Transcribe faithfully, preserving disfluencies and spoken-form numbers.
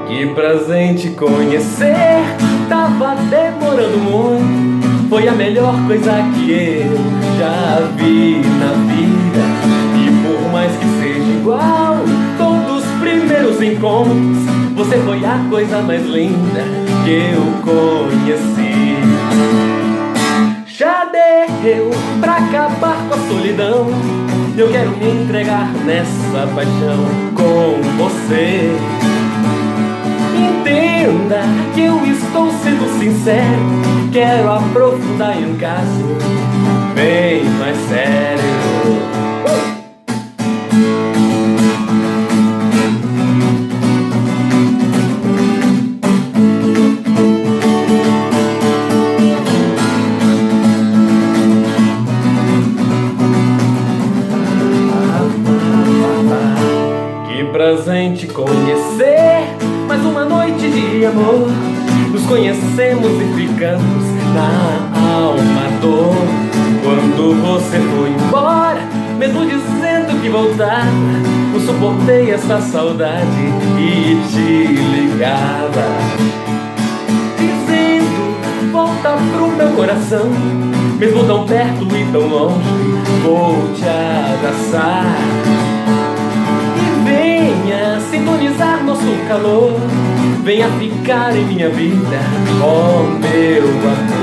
Que prazer te conhecer, tava demorando muito. Foi a melhor coisa que eu já vi na vida. E por mais que seja igual todos os primeiros encontros, você foi a coisa mais linda que eu conheci. Já deu pra acabar com a solidão, eu quero me entregar nessa paixão com você. Entenda que eu estou sendo sincero, quero aprofundar em um caso bem mais sério. Que prazer te conhecer, mais uma noite de amor. Nos conhecemos e ficamos na alma à dor. Quando você foi embora, mesmo dizendo que voltava, eu suportei essa saudade e te ligava, dizendo volta pro meu coração. Mesmo tão perto e tão longe, vou te abraçar. Venha sintonizar nosso calor, venha ficar em minha vida, ó meu amor.